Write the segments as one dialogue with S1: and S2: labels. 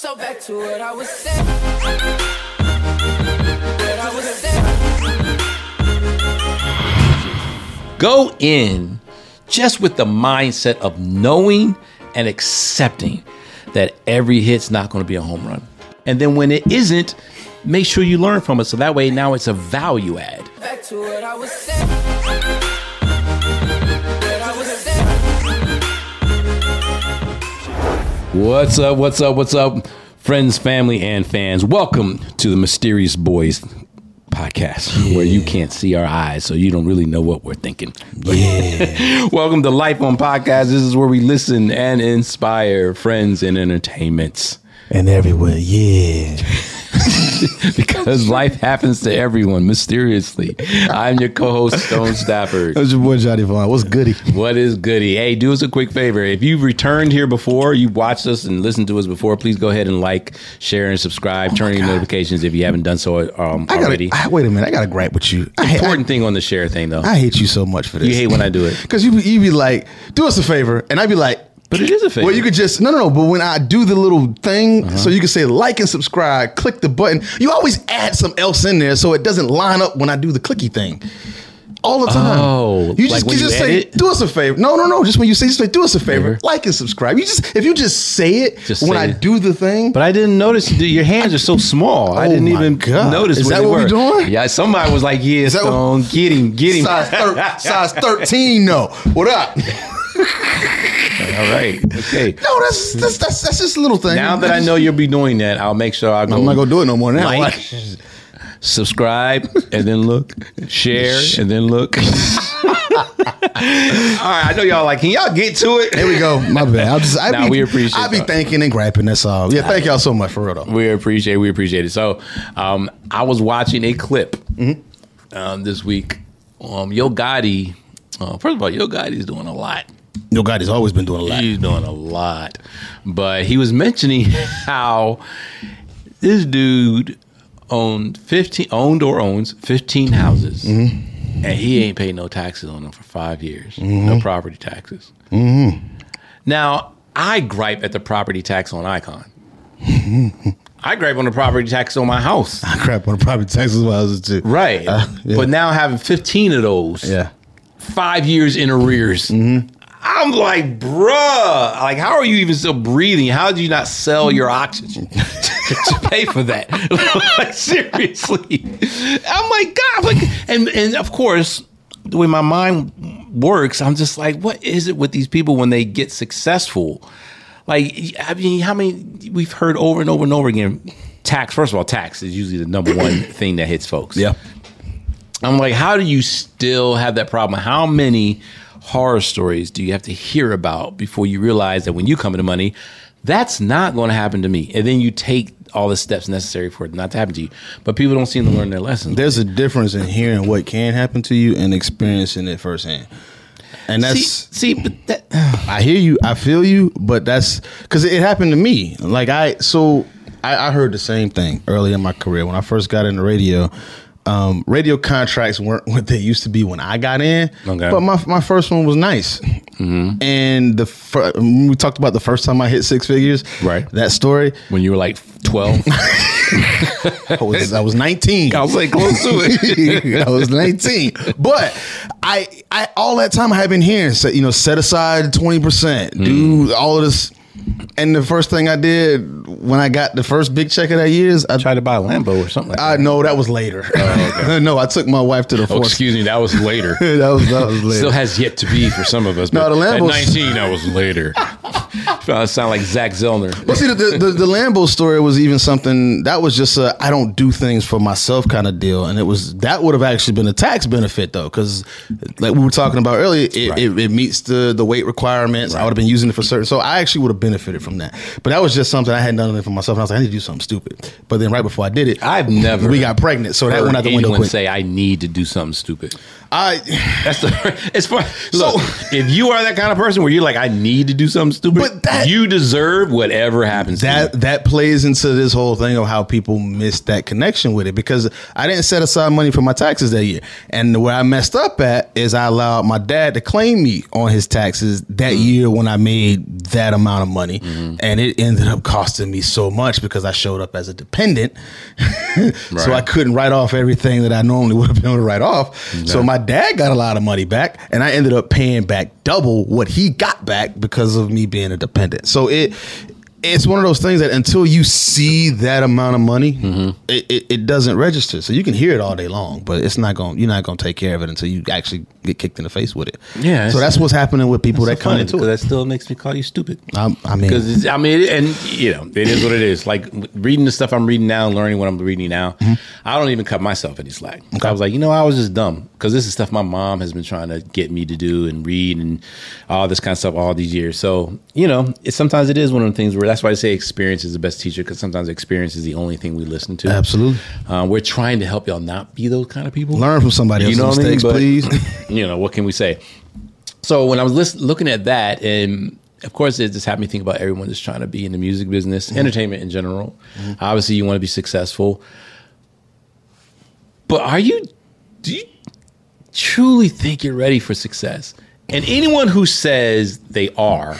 S1: So back to what I was saying.
S2: Go in just with the mindset of knowing and accepting that every hit's not going to be a home run. And then when it isn't, make sure you learn from it. So that way now it's a value add.
S1: Back to what I was saying.
S2: What's up? What's up? What's up? Friends, family, and fans. Welcome to the Mysterious Boys podcast, where you can't see our eyes, so you don't really know what we're thinking.
S3: Yeah.
S2: Welcome to Life on Podcast. This is where we listen and inspire friends and entertainments.
S3: And everywhere, yeah.
S2: Because life happens to everyone mysteriously. I'm your co-host, Stone Stafford.
S3: That's your boy, Johnny Vaughn. What's goody?
S2: What is goody? Hey, do us a quick favor. If you've returned here before, you've watched us and listened to us before, please go ahead and like, share, and subscribe. Turn on your notifications if you haven't done so already.
S3: Wait a minute. I got a gripe with you.
S2: Important thing on the share thing, though.
S3: I hate you so much for this.
S2: You hate when I do it.
S3: Because you be like, do us a favor. And I'd be like,
S2: but it is a favor.
S3: Well, you could just, no. But when I do the little thing, so you can say like and subscribe, click the button. You always add something else in there so it doesn't line up when I do the clicky thing. All the time.
S2: Oh,
S3: you
S2: like
S3: just,
S2: when
S3: you
S2: you
S3: just say,
S2: edit?
S3: do us a favor. No. Just when you say, do us a favor, like and subscribe. If you just say it
S2: Just
S3: when
S2: say
S3: I
S2: it.
S3: do the thing.
S2: But I didn't notice your hands are so small. I didn't
S3: my
S2: even
S3: God.
S2: notice.
S3: Is
S2: what
S3: that
S2: they
S3: what we
S2: were.
S3: doing?
S2: Yeah, somebody was like, "Yeah,
S3: that
S2: Stone, get him."
S3: Size 13, no. What up?
S2: All right, okay.
S3: No, that's just a little thing.
S2: Now that I know you'll be doing that, I'll make sure
S3: I'm not gonna do it no more now.
S2: like, subscribe, and then look, share, and then look. All right, I know y'all like. Can y'all get to it?
S3: There we go. My bad.
S2: We appreciate
S3: I be
S2: that.
S3: thanking and griping. That's all. Yeah, thank y'all so much for real though.
S2: We appreciate it. So, I was watching a clip this week. Yo Gotti. First of all, Yo Gotti's doing a lot.
S3: Yo, God has always been doing a lot.
S2: He's doing a lot. But he was mentioning how this dude owns 15 houses. And he ain't paid no taxes on them for 5 years. No property taxes. Now, I gripe at the property tax on Icon. I gripe on the property tax on my house.
S3: I crap on the property taxes houses too.
S2: Right.
S3: Yeah.
S2: But now having 15 of those,
S3: Yeah.
S2: 5 years in arrears. I'm like, bruh, like, how are you even still breathing? How did you not sell your oxygen to pay for that? Like, seriously. I'm like, God, like, and of course, the way my mind works, I'm just like, what is it with these people when they get successful? Like, I mean, how many we've heard over and over and over again, tax, first of all, tax is usually the number one thing that hits folks.
S3: Yeah.
S2: I'm like, how do you still have that problem? How many horror stories do you have to hear about before you realize that when you come into money, that's not going to happen to me? And then you take all the steps necessary for it not to happen to you. But people don't seem to learn their lessons.
S3: There's a difference in hearing what can happen to you and experiencing it firsthand. And that's
S2: but that,
S3: I hear you, I feel you, but that's because it happened to me. Like I heard the same thing early in my career when I first got into radio. Radio contracts weren't what they used to be when I got in,
S2: Okay.
S3: but my first one was nice. And we talked about the first time I hit six figures,
S2: Right.
S3: That story.
S2: when you were like 12,
S3: I was 19.
S2: I was like close to it.
S3: I was 19, but I all that time I had been hearing, set aside 20%, do all of this. And the first thing I did when I got the first big check of that year is I
S2: Tried to buy a Lambo or something like that.
S3: I know that was later. No, I took my wife to the
S2: Oh,
S3: force.
S2: excuse me, that was later.
S3: that was later.
S2: Still has yet to be for some of us.
S3: No,
S2: But
S3: the
S2: at
S3: Lambos-
S2: 19, that was later. I sound like Zach Zellner.
S3: Well, see, the Lambo story was even something that was just a I don't do things for myself kind of deal, and that would have actually been a tax benefit though, because like we were talking about earlier, it meets the weight requirements. I would have been using it for certain, so I actually would have benefited from that. But that was just something I hadn't done it for myself, and I was like, I need to do something stupid. But then right before I did it,
S2: I've never
S3: we got pregnant, so that
S2: heard
S3: went out the window
S2: anyone
S3: quick.
S2: say I need to do something stupid.
S3: I
S2: That's the. It's fun. Look, if you are that kind of person where you're like, I need to do something stupid.
S3: But that-
S2: you deserve whatever happens to you.
S3: That plays into this whole thing of how people miss that connection with it, because I didn't set aside money for my taxes that year. And where I messed up at is I allowed my dad to claim me on his taxes that year when I made that amount of money. And it ended up costing me so much because I showed up as a dependent. So I couldn't write off everything that I normally would have been able to write off. So my dad got a lot of money back, and I ended up paying back double what he got back because of me being a dependent. So it's one of those things that until you see that amount of money, it doesn't register. So you can hear it all day long, but you're not going to take care of it until you actually get kicked in the face with it.
S2: Yeah.
S3: So that's what's happening with people that come into it.
S2: That still makes me call you stupid.
S3: I mean,
S2: because it is what it is. Like reading the stuff I'm reading now, and learning what I'm reading now, I don't even cut myself any slack. I was like, I was just dumb because this is stuff my mom has been trying to get me to do and read and all this kind of stuff all these years. So sometimes it is one of the things where that's why I say experience is the best teacher, because sometimes experience is the only thing we listen to.
S3: Absolutely.
S2: We're trying to help y'all not be those kind of people.
S3: Learn from somebody else's mistakes, please.
S2: What can we say? So when I was looking at that, and of course it just had me think about everyone that's trying to be in the music business, entertainment in general. Obviously you want to be successful. But do you truly think you're ready for success? And anyone who says they are,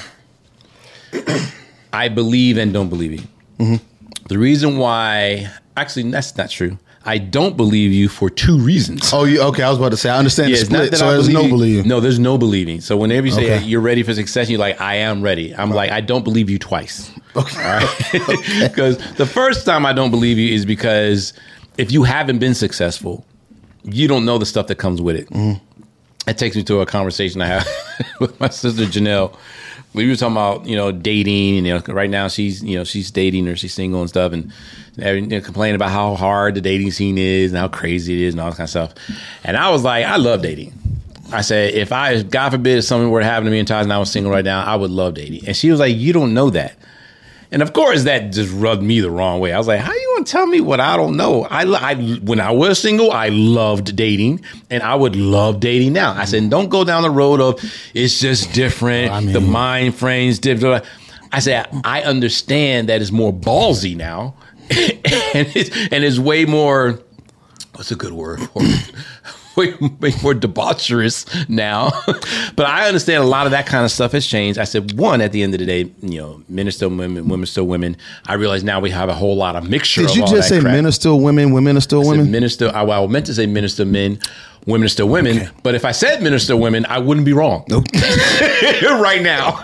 S2: I believe and don't believe you. The reason why, actually, that's not true. I don't believe you for two reasons.
S3: Oh, okay. I was about to say, I understand the split, so there's no believing.
S2: No, there's no believing. So whenever you say you're ready for success, you're like, I am ready. I'm like, I don't believe you twice. Okay. All right? Because the first time I don't believe you is because if you haven't been successful, you don't know the stuff that comes with it. That takes me to a conversation I had with my sister Janelle. We were talking about, dating, and right now she's dating or she's single and stuff, and complaining about how hard the dating scene is and how crazy it is and all that kind of stuff. And I was like, I love dating. I said, if God forbid, if something were to happen to me and Taj and I was single right now, I would love dating. And she was like, you don't know that. And of course, that just rubbed me the wrong way. I was like, how you going to tell me what I don't know? When I was single, I loved dating, and I would love dating now. I said, don't go down the road of it's just different. The mind frame's different. I said, I understand that it's more ballsy now, and it's way more, what's a good word for it? Way more debaucherous now. But I understand a lot of that kind of stuff has changed. I said, one, at the end of the day, men are still women, women are still women. I realize now we have a whole lot of mixture of all that crap. Did you just say
S3: men are still women, women are still women?
S2: Men are still, I meant to say men are still men, women are still women. Okay. But if I said men are still women, I wouldn't be wrong. Right now.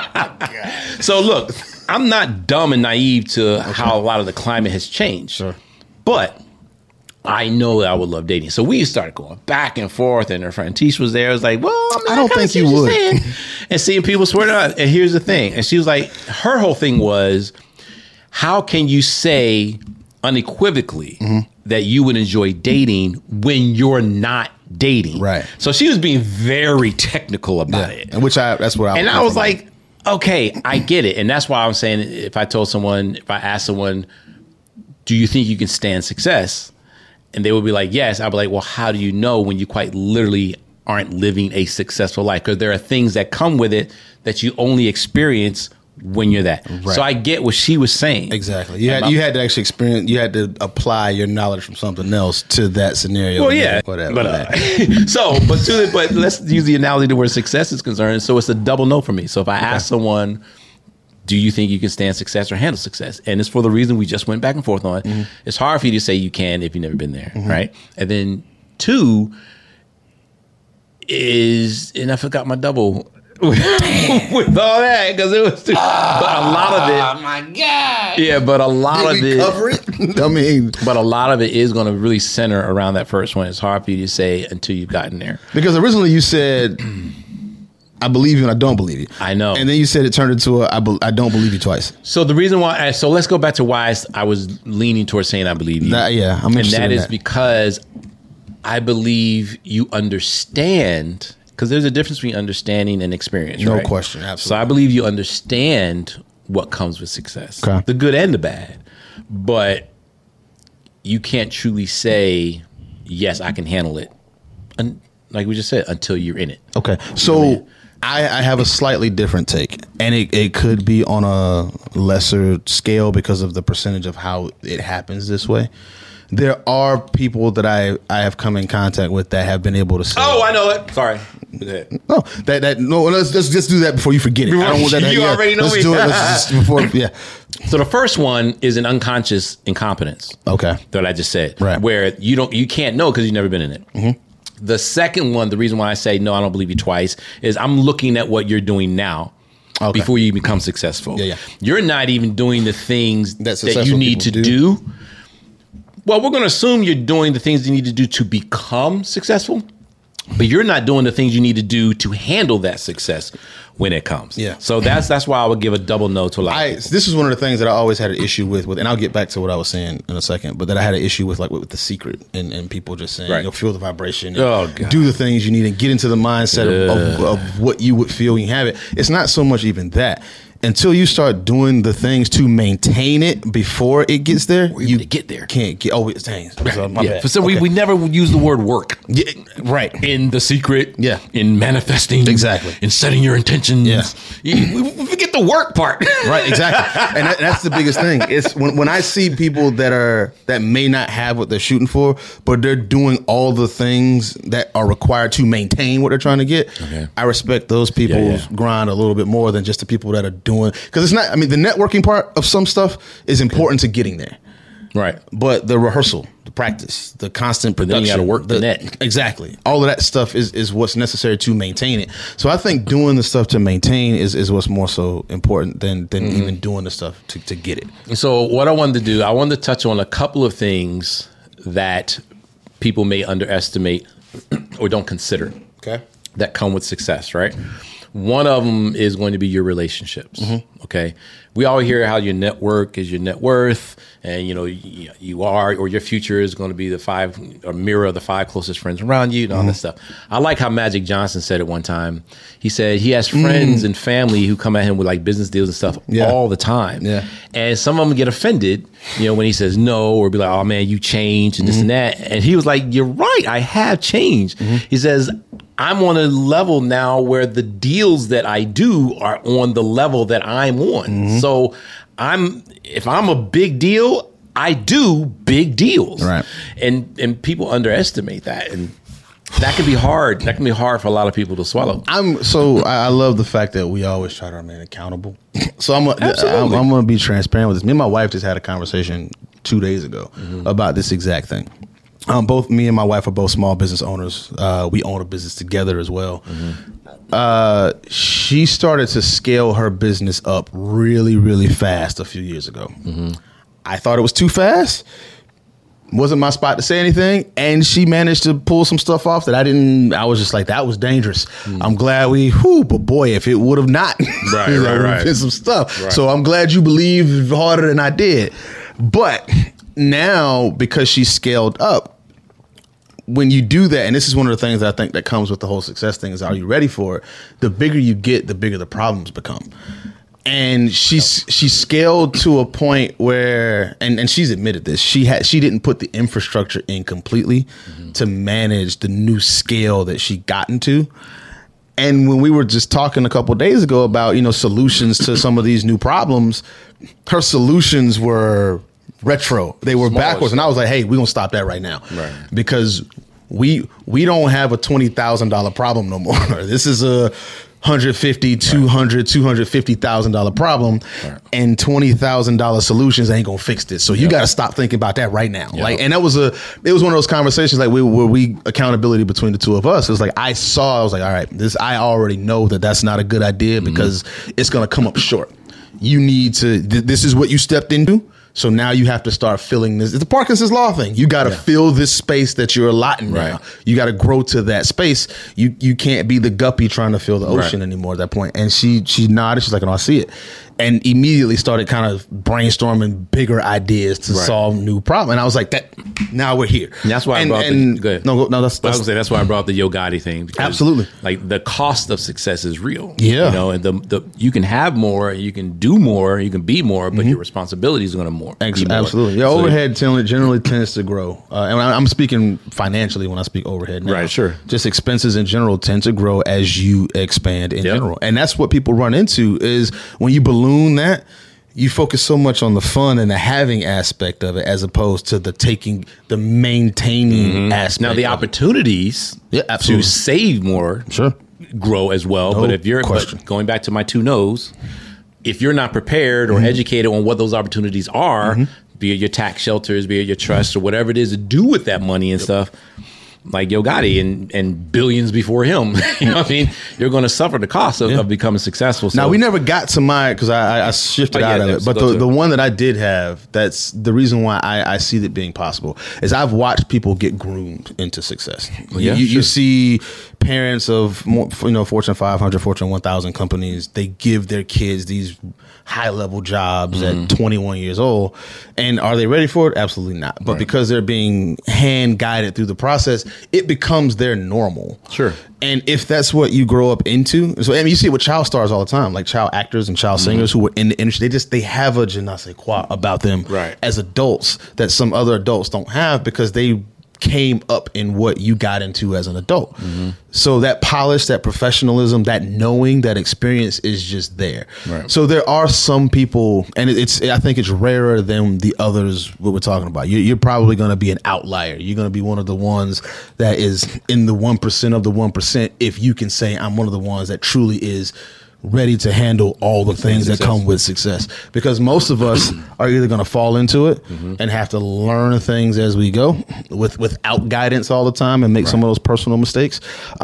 S2: So look, I'm not dumb and naive to how a lot of the climate has changed. Sure. But I know that I would love dating. So we started going back and forth, and her friend Tish was there. I was like, well, I
S3: don't think you would.
S2: And seeing people swear to us. And here's the thing. And she was like, her whole thing was, how can you say unequivocally that you would enjoy dating when you're not dating?
S3: Right.
S2: So she was being very technical about it.
S3: And that's what I was.
S2: And I was like, okay, I get it. And that's why I'm saying, if I asked someone, do you think you can stand success? And they would be like, yes. I'd be like, well, how do you know when you quite literally aren't living a successful life? Because there are things that come with it that you only experience when you're that. Right. So I get what she was saying.
S3: Exactly. You had to actually experience, you had to apply your knowledge from something else to that scenario.
S2: Well, yeah.
S3: Whatever.
S2: But let's use the analogy to where success is concerned. So it's a double no for me. So if I ask someone, do you think you can stand success or handle success? And it's for the reason we just went back and forth on. It's hard for you to say you can if you've never been there, right? And then two is, and I forgot my double with all that, because it was but a lot of it. Oh my God! Yeah, but a lot of it.
S3: Cover it?
S2: But a lot of it is going to really center around that first one. It's hard for you to say until you've gotten there.
S3: Because originally you said, I believe you and I don't believe you.
S2: I know.
S3: And then you said it turned into I don't believe you twice.
S2: So the reason why, so let's go back to why I was leaning towards saying I believe you.
S3: I'm interested in that.
S2: And that is because I believe you understand, because there's a difference between understanding and experience, right?
S3: No question, absolutely.
S2: So I believe you understand what comes with success, the good and the bad. But you can't truly say, yes, I can handle it. And like we just said, until you're in it.
S3: Okay. So I have a slightly different take, and it could be on a lesser scale because of the percentage of how it happens this way. There are people that I have come in contact with that have been able to say,
S2: Oh, I know it. Sorry. Go ahead.
S3: no, no. Let's just do that before you forget it. I don't want that.
S2: You already know
S3: Let's
S2: me.
S3: do it. Let's just before. Yeah.
S2: So the first one is an unconscious incompetence.
S3: Okay.
S2: That I just said.
S3: Right.
S2: Where you can't know because you've never been in it. Mm-hmm. The second one, the reason why I say no, I don't believe you twice, is I'm looking at what you're doing now.
S3: Okay.
S2: Before you become successful.
S3: Yeah.
S2: You're not even doing the things
S3: That
S2: that you need to
S3: people
S2: do. Well, we're going to assume you're doing the things you need to do to become successful, but you're not doing the things you need to do to handle that success when it comes.
S3: Yeah.
S2: So that's why I would give a double no to a lot of people.
S3: This is one of the things that I always had an issue with, and I'll get back to what I was saying in a second, but that I had an issue with, like with The Secret and people just saying,
S2: Right.
S3: feel the vibration,
S2: Oh,
S3: and
S2: God.
S3: do the things you need and get into the mindset of what you would feel when you have it. It's not so much even that. Until you start doing the things to maintain it before it gets there,
S2: you to get there.
S3: Can't get. Oh, it's dang. So, my bad.
S2: So
S3: Okay.
S2: we never use the word work.
S3: Yeah, right.
S2: In The Secret,
S3: Yeah.
S2: in manifesting,
S3: Exactly.
S2: in setting your intentions.
S3: Yeah.
S2: We forget the work part.
S3: Right, exactly, and that's the biggest thing. It's when I see people that may not have what they're shooting for, but they're doing all the things that are required to maintain what they're trying to get.
S2: Okay.
S3: I respect those people's grind a little bit more than just the people that are doing, because it's not. I mean, the networking part of some stuff is important to getting there.
S2: Right.
S3: But the rehearsal, the practice, the constant
S2: then
S3: production,
S2: you gotta work the net.
S3: Exactly. All of that stuff is what's necessary to maintain it. So I think doing the stuff to maintain is what's more so important than even doing the stuff to get it.
S2: So what I wanted to do, I wanted to touch on a couple of things that people may underestimate or don't consider
S3: Okay.
S2: that come with success, right? One of them is going to be your relationships. Okay. We all hear how your network is your net worth, and you are, or your future is going to be a mirror of the 5 closest friends around you and all that stuff. I like how Magic Johnson said it one time. He said he has friends and family who come at him with like business deals and stuff all the time.
S3: Yeah.
S2: And some of them get offended, when he says no, or be like, oh man, you changed and this and that. And he was like, you're right. I have changed. He says, I'm on a level now where the deals that I do are on the level that I'm on. So if I'm a big deal, I do big deals.
S3: Right.
S2: And people underestimate that. And that can be hard. That can be hard for a lot of people to swallow.
S3: I love the fact that we always try to remain accountable. So I'm
S2: Absolutely.
S3: going to be transparent with this. Me and my wife just had a conversation 2 days ago about this exact thing. Both me and my wife are both small business owners. We own a business together as well. She started to scale her business up really, really fast a few years ago. I thought it was too fast. Wasn't my spot to say anything. And she managed to pull some stuff off that I was just like, that was dangerous. I'm glad but boy, if it would have not,
S2: Right,
S3: there
S2: right,
S3: would have
S2: right.
S3: been some stuff.
S2: Right.
S3: So I'm glad you believed harder than I did. But now, because she's scaled up, when you do that, and this is one of the things that I think that comes with the whole success thing, is are you ready for it? The bigger you get, the bigger the problems become. And she scaled to a point where, and she's admitted this, she didn't put the infrastructure in completely to manage the new scale that she got into. And when we were just talking a couple of days ago about, solutions to some of these new problems, her solutions were retro. They were backwards. And I was like, hey, we're going to stop that right now. Right. Because we don't have a $20,000 problem no more. This is a $150,000, $200,000, $250,000 problem, and $20,000 solutions ain't gonna fix this. So you got to stop thinking about that right now. Like, and it was one of those conversations like where we accountability between the two of us. It was like I was like, all right, I already know that's not a good idea because it's gonna come up short. You need to. This is what you stepped into. So now you have to start filling this. It's the Parkinson's law thing. You got to fill this space that you're allotting now. You got to grow to that space. You can't be the guppy trying to fill the ocean anymore at that point. And she nodded. She's like, "No, I see it." and immediately started kind of brainstorming bigger ideas to solve new problems. And I was like, "That now we're here."
S2: And that's why I brought go ahead.
S3: No, that's
S2: I was gonna say that's why I brought up the Yo Gotti thing. Because,
S3: absolutely.
S2: Like the cost of success is real.
S3: Yeah.
S2: You know, and the you can have more, you can do more, you can be more, but your responsibilities are going to be more.
S3: Absolutely. Yeah,
S2: So
S3: overhead generally tends to grow. And I'm speaking financially when I speak overhead now.
S2: Right, sure.
S3: Just expenses in general tend to grow as you expand in general. And that's what people run into is when you balloon that, you focus so much on the fun and the having aspect of it as opposed to the maintaining aspect.
S2: Now the opportunities to save more grow as well.
S3: No
S2: but if you're
S3: question.
S2: going back to my two no's, if you're not prepared or educated on what those opportunities are, be it your tax shelters, be it your trust or whatever it is to do with that money and stuff, like Yo Gotti and billions before him, you know what I mean? You're going to suffer the cost of becoming successful. So.
S3: Now, we never got to my, because I shifted out of it, but the one that I did have, that's the reason why I see that being possible, is I've watched people get groomed into success. You see parents of Fortune 500, Fortune 1000 companies, they give their kids these high-level jobs at 21 years old. And are they ready for it? Absolutely not. But because they're being hand-guided through the process, it becomes their normal.
S2: Sure.
S3: And if that's what you grow up into, so I mean, you see it with child stars all the time, like child actors and child singers who were in the industry. They have a je ne sais quoi about them as adults that some other adults don't have because they came up in what you got into as an adult. So that polish, that professionalism, that knowing, that experience is just there. So there are some people, and I think it's rarer than the others what we're talking about. You're probably going to be an outlier. You're going to be one of the ones that is in the 1% of the 1% if you can say I'm one of the ones that truly is ready to handle all the things that come with success, because most of us are either going to fall into it and have to learn things as we go without guidance all the time and make some of those personal mistakes,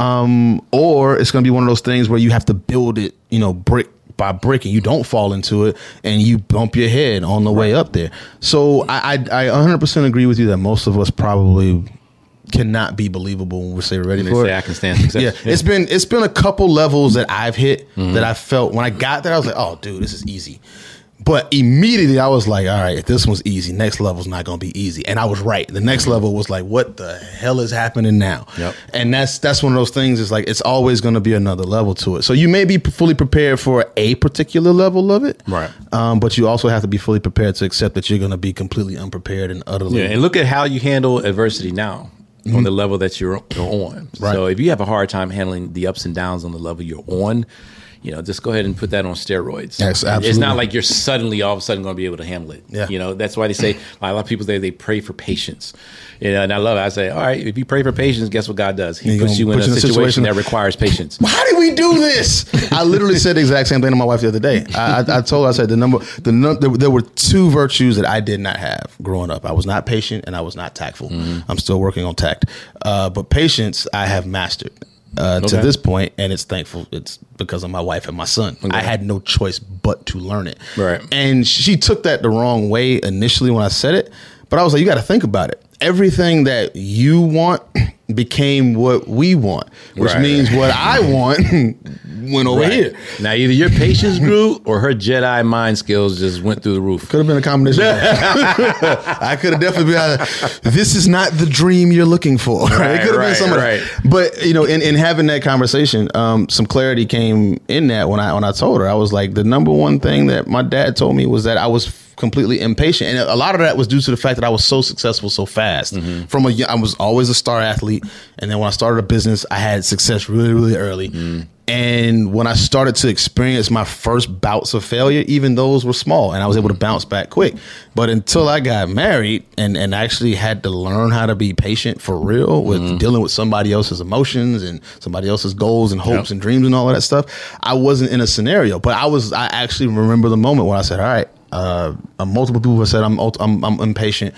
S3: or it's going to be one of those things where you have to build it, brick by brick, and you don't fall into it and you bump your head on the way up there. So I 100% agree with you that most of us probably cannot be believable when we say we're ready for it.
S2: I can stand success.
S3: It's been a couple levels that I've hit that I felt when I got there, I was like, oh, dude, this is easy. But immediately I was like, all right, if this one's easy, next level's not going to be easy. And I was right. The next level was like, what the hell is happening now? And that's one of those things. Is like, it's always going to be another level to it. So you may be fully prepared for a particular level of it. But you also have to be fully prepared to accept that you're going to be completely unprepared and utterly.
S2: And look at how you handle adversity now. On the level that you're on. So if you have a hard time handling the ups and downs on the level you're on, just go ahead and put that on steroids.
S3: Yes, absolutely.
S2: It's not like you're suddenly all of a sudden going to be able to handle it. That's why they say, a lot of people say they pray for patience. And I love it. I say, all right, if you pray for patience, guess what God does? He puts you in a situation that requires patience.
S3: How did we do this? I literally said the exact same thing to my wife the other day. I told her, I said there were two virtues that I did not have growing up. I was not patient and I was not tactful. I'm still working on tact. But patience, I have mastered. To this point, and it's thankful. It's because of my wife and my son. I had no choice but to learn it. And she took that the wrong way initially when I said it, but I was like, you got to think about it. Everything that you want became what we want, which means what I want went over here.
S2: Now, either your patience grew or her Jedi mind skills just went through the roof.
S3: Could have been a combination. I could have definitely been. This is not the dream you're looking for. It could have been some of that. But in having that conversation, some clarity came in that when I told her. I was like, the number one thing that my dad told me was that I was completely impatient, and a lot of that was due to the fact that I was so successful so fast. I was always a star athlete, and then when I started a business, I had success really, really early. And when I started to experience my first bouts of failure, even those were small, and I was able to bounce back quick. But until I got married and actually had to learn how to be patient for real with dealing with somebody else's emotions and somebody else's goals and hopes and dreams and all of that stuff, I wasn't in a scenario. But I actually remember the moment when I said, all right, multiple people have said I'm impatient.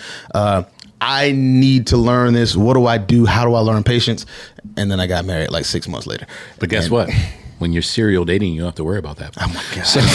S3: I need to learn this. What do I do? How do I learn patience? And then I got married like 6 months later.
S2: But guess what? when you're serial dating, you don't have to worry about that.
S3: Oh my God.
S2: So,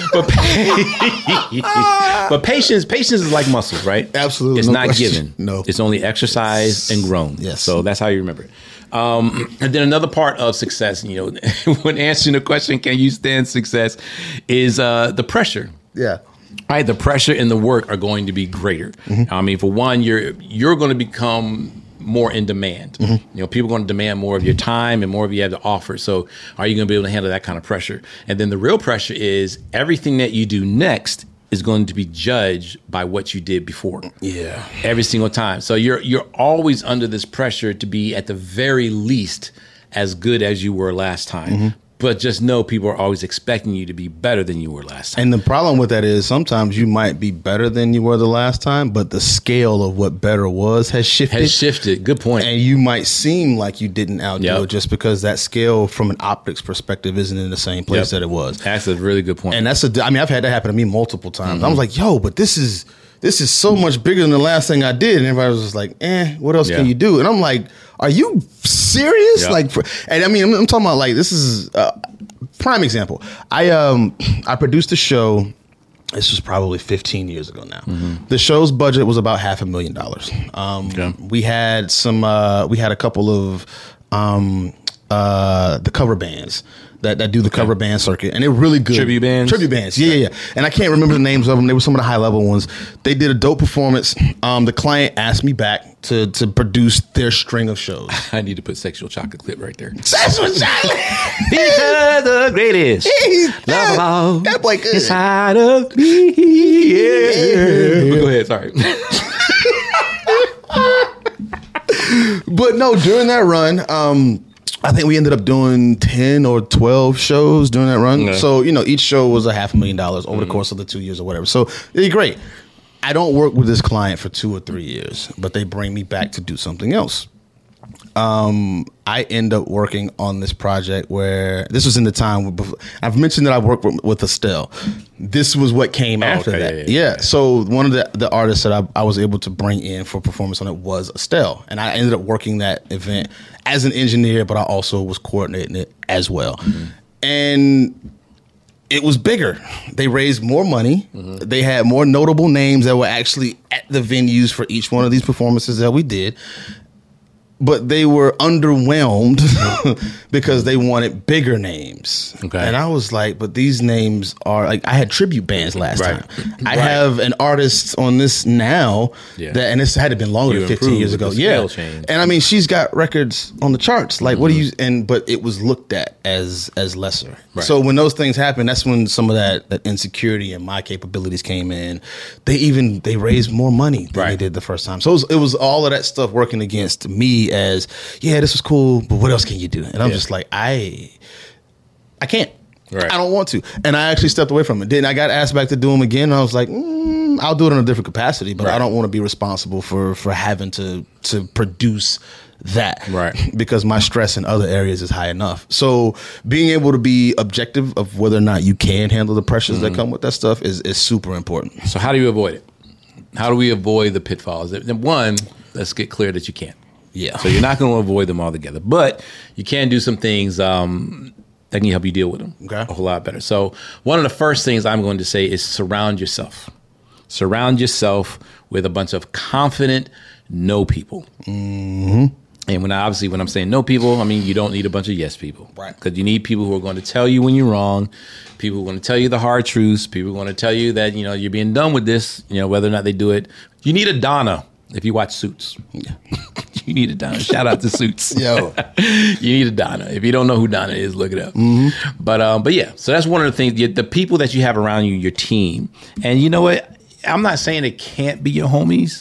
S2: but patience is like muscles, right?
S3: Absolutely.
S2: It's
S3: no
S2: not
S3: question.
S2: given.
S3: No.
S2: It's only exercised and grown.
S3: Yes.
S2: So that's how you remember it. And then another part of success, when answering the question, can you stand success, is the pressure.
S3: Yeah.
S2: Right, the pressure and the work are going to be greater. I mean, for one, you're going to become more in demand. People are going to demand more of your time and more of you have to offer. So, are you going to be able to handle that kind of pressure? And then the real pressure is everything that you do next is going to be judged by what you did before.
S3: Yeah.
S2: Every single time. So you're always under this pressure to be at the very least as good as you were last time. But just know people are always expecting you to be better than you were last time.
S3: And the problem with that is sometimes you might be better than you were the last time, but the scale of what better was has shifted.
S2: Good point.
S3: And you might seem like you didn't outdo
S2: Yep.
S3: it just because that scale from an optics perspective isn't in the same place
S2: Yep.
S3: that it was.
S2: That's a really good point.
S3: And I've had that happen to me multiple times. I was like, yo, but this is so much bigger than the last thing I did. And everybody was just like, what else
S2: Yeah.
S3: can you do? And I'm like, are you serious?
S2: Yep.
S3: I'm talking about like, this is prime example. I produced a show. This was probably 15 years ago now. The show's budget was about $500,000.
S2: Okay.
S3: We had we had a couple of the cover bands that do the cover band circuit, and they're really good.
S2: Tribute bands?
S3: Yeah. And I can't remember the names of them. They were some of the high level ones. They did a dope performance. The client asked me back to produce their string of shows.
S2: I need to put Sexual Chocolate clip right there.
S3: Sexual Chocolate!
S2: Because the greatest love of all
S3: That boy good.
S2: inside of me. Yeah. But go ahead, sorry.
S3: But no, during that run, I think we ended up doing 10 or 12 shows during that run.
S2: Okay.
S3: So, each show was $500,000 over the course of the 2 years or whatever. So it's great. I don't work with this client for 2 or 3 years, but they bring me back to do something else. I end up working on this project where this was in the time I've mentioned that I worked with Estelle. This was what came after that. Yeah. So one of the artists that I was able to bring in for performance on it was Estelle, and I ended up working that event as an engineer, but I also was coordinating it as well. And it was bigger. They raised more money. They had more notable names that were actually at the venues for each one of these performances that we did. But they were underwhelmed because they wanted bigger names.
S2: Okay.
S3: And I was like, but these names are like, I had tribute bands last
S2: Right.
S3: time. I have an artist on this now and this had been longer
S2: You
S3: than 15 years
S2: improved
S3: ago.
S2: with the
S3: Yeah.
S2: scale change.
S3: And I mean, she's got records on the charts. Like, what do you, but it was looked at as lesser.
S2: Right.
S3: So when those things happen, that's when some of that insecurity and my capabilities came in. They raised more money than they did the first time. So it was all of that stuff working against me as, this was cool, but what else can you do? And I'm just like, I can't.
S2: Right.
S3: I don't want to. And I actually stepped away from it. Then I got asked back to do them again. And I was like, I'll do it in a different capacity, but I don't want to be responsible for having to produce that.
S2: Right.
S3: Because my stress in other areas is high enough. So being able to be objective of whether or not you can handle the pressures that come with that stuff is super important.
S2: So how do you avoid it? How do we avoid the pitfalls? One, let's get clear that you can't.
S3: Yeah.
S2: So you're not going to avoid them altogether, but you can do some things that can help you deal with them a whole lot better. So one of the first things I'm going to say is surround yourself. Surround yourself with a bunch of confident no people. And when I'm saying no people, I mean you don't need a bunch of yes people.
S3: Right.
S2: Because you need people who are going to tell you when you're wrong. People who are going to tell you the hard truths. People who are going to tell you that you're being done with this. Whether or not they do it. You need a Donna. If you watch Suits, you need a Donna. Shout out to Suits.
S3: Yo.
S2: You need a Donna. If you don't know who Donna is, look it up. But yeah, so that's one of the things. The people that you have around you, your team, and you know what? I'm not saying it can't be your homies,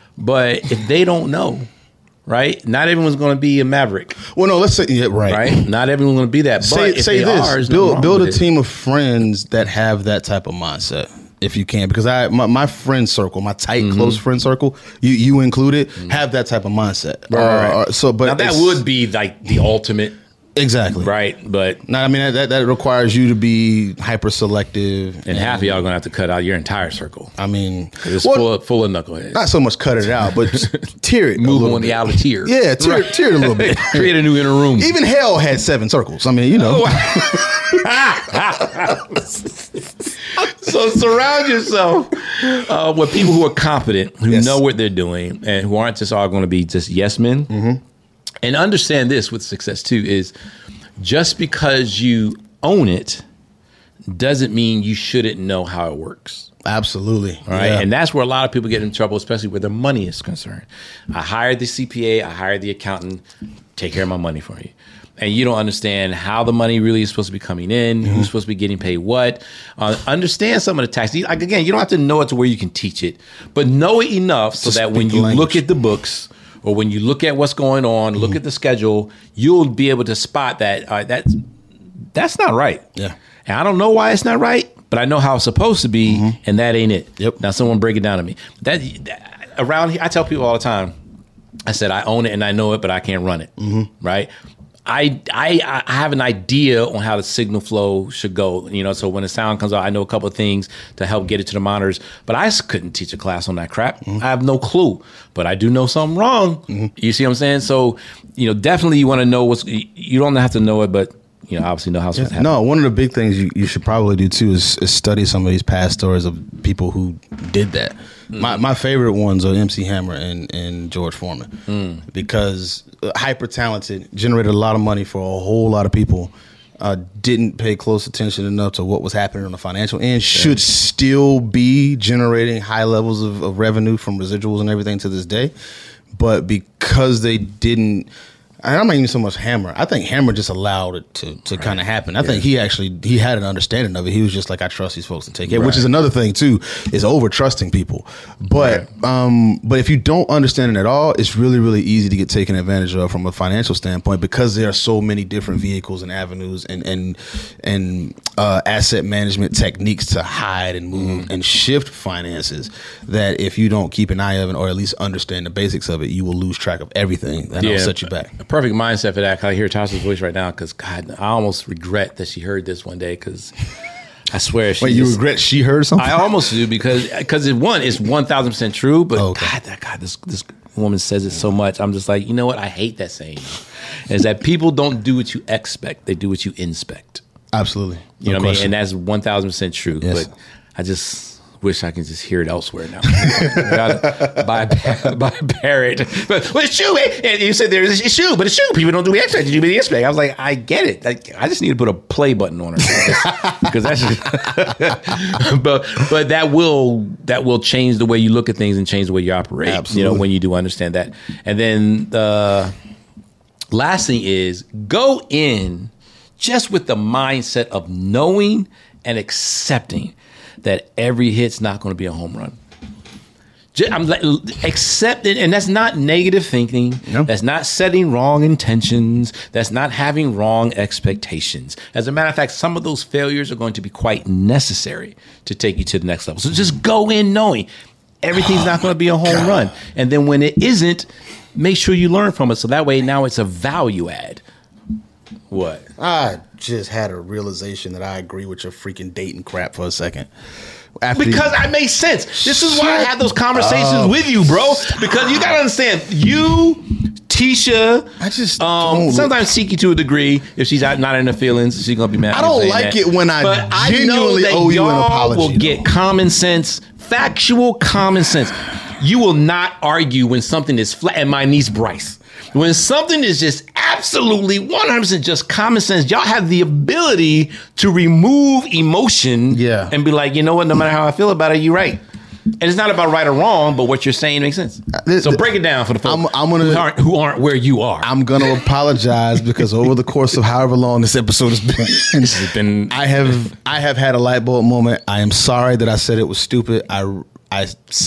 S2: but if they don't know, right? Not everyone's going to be a maverick.
S3: Well, no, let's say
S2: right. Not everyone's going to be that. But if
S3: say
S2: they
S3: this:
S2: are, there's nothing wrong
S3: build
S2: with
S3: a
S2: it.
S3: team of friends that have that type of mindset. If you can, because my friend circle, my tight, close friend circle, you included, have that type of mindset.
S2: Right.
S3: So, but
S2: now that would be like the ultimate
S3: Exactly.
S2: Right? But
S3: Now, I mean, that requires you to be hyper selective.
S2: and half of y'all gonna have to cut out your entire circle.
S3: I mean,
S2: It's
S3: well,
S2: full of knuckleheads.
S3: not so much cut it out, but just tier it.
S2: Move
S3: a little
S2: on the
S3: bit.
S2: outer tier.
S3: Yeah, tier it a little bit.
S2: Create a new inner room.
S3: Even hell had 7 circles. I mean, you know.
S2: So surround yourself with people who are confident, who
S3: Yes.
S2: know what they're doing, and who aren't just all going to be just yes men.
S3: Mm-hmm.
S2: And understand this with success too is just because you own it doesn't mean you shouldn't know how it works.
S3: Absolutely.
S2: Right.
S3: Yeah.
S2: And that's where a lot of people get in trouble, especially where their money is concerned. I hired the CPA, I hired the accountant, take care of my money for you. And you don't understand how the money really is supposed to be coming in, who's supposed to be getting paid what. Understand some of the tax. Like, again, you don't have to know it to where you can teach it, but know it enough so
S3: To
S2: that when
S3: speak the
S2: you
S3: language.
S2: look at the books or when you look at what's going on, look at the schedule, you'll be able to spot that that's not right.
S3: Yeah.
S2: And I don't know why it's not right, but I know how it's supposed to be, and that ain't it.
S3: Yep.
S2: Now someone break it down to me. That around here, I tell people all the time. I said I own it and I know it, but I can't run it. Right. I have an idea on how the signal flow should go. You know, so when the sound comes out, I know a couple of things to help get it to the monitors. But I couldn't teach a class on that crap. I have no clue. But I do know something wrong. You see what I'm saying? So, you know, definitely you want to know you don't have to know it, but you know, obviously know how it's going to happen.
S3: No, one of the big things you should probably do too is study some of these past stories of people who did that. My favorite ones are MC Hammer and George Foreman because hyper talented, generated a lot of money for a whole lot of people. Didn't pay close attention enough to what was happening on the financial end. Should still be generating high levels of revenue from residuals and everything to this day, but because they didn't. I'm not even so much Hammer. I think Hammer just allowed it to kind of happen. I think he had an understanding of it. He was just like, I trust these folks to take it, which is another thing too, is over trusting people. But but if you don't understand it at all, it's really, really easy to get taken advantage of from a financial standpoint because there are so many different vehicles and avenues and asset management techniques to hide and move and shift finances that if you don't keep an eye of it or at least understand the basics of it, you will lose track of everything and it'll set you back.
S2: A perfect mindset for that. I hear Tasha's voice right now because God, I almost regret that she heard this one day because I swear she.
S3: Wait, you regret she heard something?
S2: I almost do because it's 1,000% true. But God, this woman says it so much. I'm just like, you know what? I hate that saying. Is that people don't do what you expect; they do what you inspect.
S3: Absolutely.
S2: You know what I mean? And that's 1,000% true.
S3: Yes.
S2: But I just wish I could just hear it elsewhere now. by Barrett. But it's true. And you said it's true, but it's true. People don't do what you expect. You do what you expect. I was like, I get it. I just need to put a play button on her. Because that's just but that will change the way you look at things and change the way you operate.
S3: Absolutely.
S2: You know, when you do understand that. And then the last thing is go in just with the mindset of knowing and accepting that every hit's not going to be a home run. I'm like, accept it, and that's not negative thinking.
S3: No.
S2: That's not setting wrong intentions. That's not having wrong expectations. As a matter of fact, some of those failures are going to be quite necessary to take you to the next level. So just go in knowing everything's not going to be a home run. And then when it isn't, make sure you learn from it. So that way now it's a value add. What?
S3: I just had a realization that I agree with your freaking dating crap for a second.
S2: Because I make sense. This is why I have those conversations with you, bro. Because you gotta understand, you, Tisha,
S3: I just don't
S2: sometimes Siki to a degree. If she's not in her feelings, she's gonna be mad.
S3: I don't like it when I genuinely owe you an apology.
S2: Will get common sense, factual common sense. You will not argue when something is flat. And my niece Bryce. When something is just absolutely 100% just common sense, y'all have the ability to remove emotion and be like, you know what, no matter how I feel about it, you're right. And it's not about right or wrong, but what you're saying makes sense. So break it down for the folks who aren't where you are.
S3: I'm going to apologize because over the course of however long this episode has been, I have had a light bulb moment. I am sorry that I said it was stupid. Dumb.
S2: I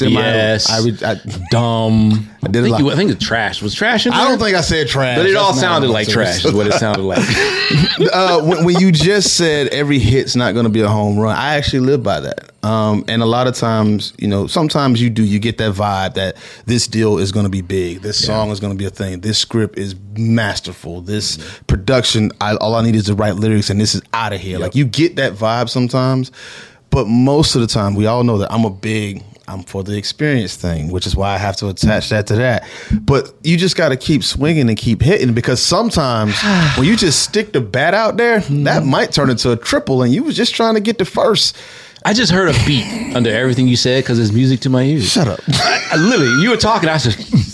S2: think it's trash. Was trash in there?
S3: I don't think I said trash.
S2: But it all sounded like trash is what it sounded like.
S3: When you just said every hit's not going to be a home run, I actually live by that. And a lot of times, sometimes you get that vibe that this deal is going to be big. This song is going to be a thing. This script is masterful. This production, all I need is the right lyrics and this is out of here. Like you get that vibe sometimes. But most of the time, we all know that I'm for the experience thing, which is why I have to attach that to that. But you just got to keep swinging and keep hitting, because sometimes when you just stick the bat out there, that might turn into a triple and you was just trying to get the first.
S2: I just heard a beat under everything you said because it's music to my ears.
S3: Shut up.
S2: I literally, you were talking, I was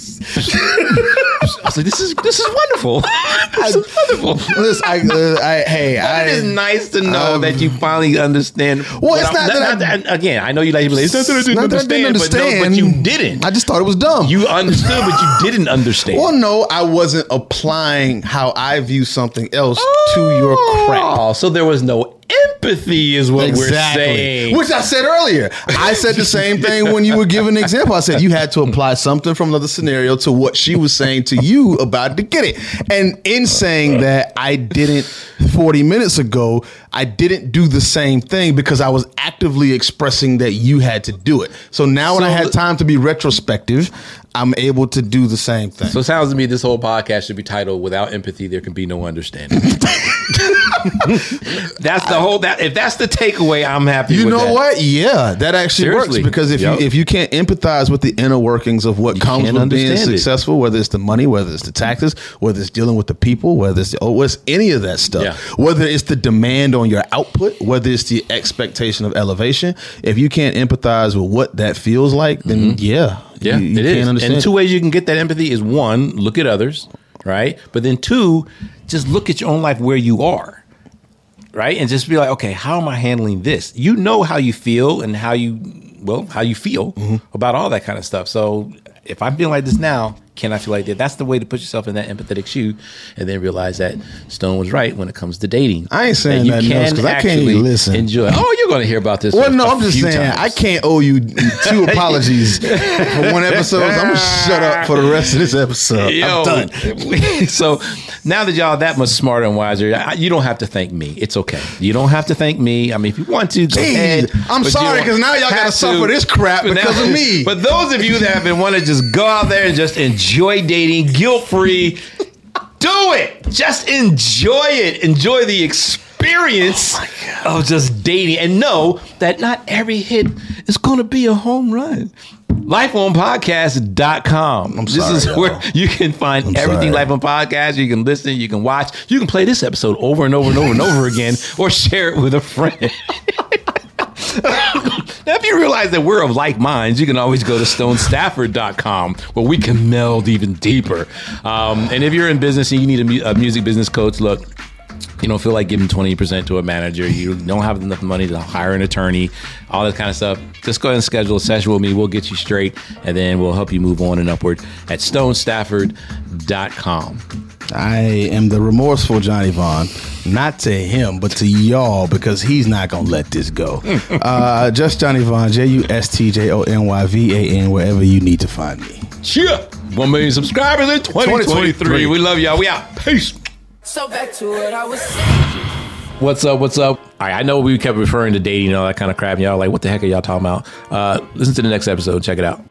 S2: like, this is wonderful. This is wonderful.
S3: Listen,
S2: it is nice to know that you finally understand.
S3: Well, it's not that
S2: again, I know you like to be like, it's not that I didn't understand, but you didn't.
S3: I just thought it was dumb.
S2: You understood, but you didn't understand.
S3: Well, no, I wasn't applying how I view something else to your crap.
S2: Oh, so there was no empathy is what we're saying.
S3: Which I said earlier. I said the same thing when you were giving an example. I said you had to apply something from another scenario to what she was saying to you about to get it. And in saying that, I didn't 40 minutes ago, I didn't do the same thing because I was actively expressing that you had to do it. So now when I had time to be retrospective, I'm able to do the same thing.
S2: So it sounds to me this whole podcast should be titled "Without Empathy, There Can Be No Understanding." That's the whole. If that's the takeaway, I'm happy.
S3: You
S2: with
S3: know
S2: that.
S3: what? Yeah, that actually
S2: Seriously.
S3: works, because if you can't empathize with the inner workings of what comes with being successful, whether it's the money, whether it's the taxes, whether it's dealing with the people, whether it's what's any of that stuff, whether it's the demand on your output, whether it's the expectation of elevation, if you can't empathize with what that feels like, then you
S2: it is. And two ways you can get that empathy is one, look at others, right? But then two, just look at your own life where you are, right? And just be like, okay, how am I handling this? You know how you feel and how you feel about all that kind of stuff. So if I'm feeling like this now, can I feel like that? That's the way to put yourself in that empathetic shoe, and then realize that Stone was right when it comes to dating.
S3: I ain't saying that because I can't even listen.
S2: Enjoy. Oh, you're going to hear about this.
S3: Well, no, I'm just saying I can't owe you 2 apologies for one episode. So I'm gonna shut up for the rest of this episode. I'm done.
S2: So now that y'all are that much smarter and wiser, you don't have to thank me. It's okay. You don't have to thank me. I mean, if you want to, go ahead.
S3: I'm sorry because now y'all got to suffer this crap because of me.
S2: But those of you that have been want to just go out there and just enjoy dating guilt-free, do it. Just enjoy it. Enjoy the experience of just dating, and know that not every hit is going to be a home run. LifeOnPodcast.com. This is where you can find everything Life on Podcast. You can listen, you can watch, you can play this episode over and over and over and over again, or share it with a friend. Now, if you realize that we're of like minds, you can always go to StoneStafford.com, where we can meld even deeper. And if you're in business and you need a music business coach, look, you don't feel like giving 20% to a manager, you don't have enough money to hire an attorney, all that kind of stuff, just go ahead and schedule a session with me. We'll get you straight, and then we'll help you move on and upward at StoneStafford.com.
S3: I am the remorseful Johnny Vaughn, not to him, but to y'all, because he's not going to let this go. Just Johnny Vaughn, JUSTJONYVAN, wherever you need to find me.
S2: Cheer! 1 million subscribers in 2023. We love y'all. We out. Peace.
S1: So back to what I was saying.
S2: What's up? All right, I know we kept referring to dating and all that kind of crap, and y'all like, what the heck are y'all talking about? Listen to the next episode. Check it out.